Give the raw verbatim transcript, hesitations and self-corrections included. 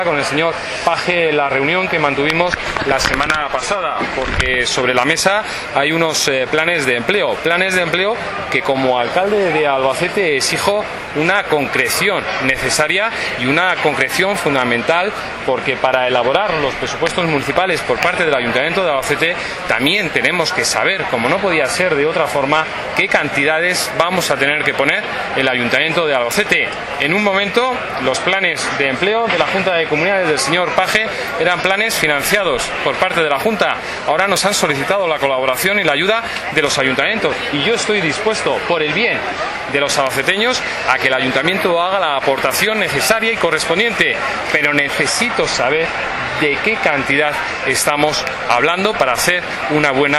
Con el señor Paje la reunión que mantuvimos la semana pasada, porque sobre la mesa hay unos eh, planes de empleo, planes de empleo que como alcalde de Albacete exijo una concreción necesaria y una concreción fundamental, porque para elaborar los presupuestos municipales por parte del Ayuntamiento de Albacete también tenemos que saber, como no podía ser de otra forma, qué cantidades vamos a tener que poner el Ayuntamiento de Albacete. En un momento los planes de empleo de la Junta de Comunidades del señor Paje eran planes financiados por parte de la Junta. Ahora nos han solicitado la colaboración y la ayuda de los ayuntamientos, y yo estoy dispuesto, por el bien de los albaceteños, a que el ayuntamiento haga la aportación necesaria y correspondiente, pero necesito saber de qué cantidad estamos hablando para hacer una buena